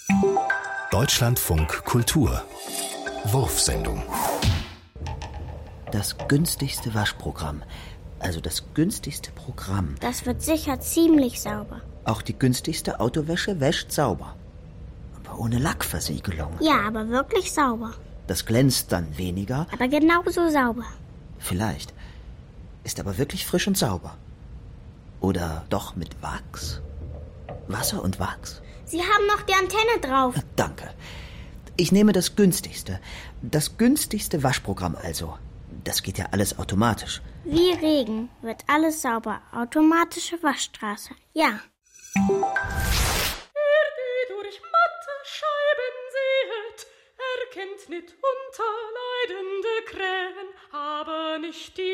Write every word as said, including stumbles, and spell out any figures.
Deutschlandfunk Kultur Wurfsendung. Das günstigste Waschprogramm. Also das günstigste Programm. Das wird sicher ziemlich sauber. Auch die günstigste Autowäsche wäscht sauber. Aber ohne Lackversiegelung. Ja, aber wirklich sauber. Das glänzt dann weniger. Aber genauso sauber. Vielleicht. Ist aber wirklich frisch und sauber. Oder doch mit Wachs? Wasser und Wachs? Sie haben noch die Antenne drauf. Na, danke. Ich nehme das günstigste. Das günstigste Waschprogramm also. Das geht ja alles automatisch. Wie Regen wird alles sauber. Automatische Waschstraße. Ja. Er, die durch matte Scheiben sehet, erkennt nicht unter leidende Krähen, aber nicht die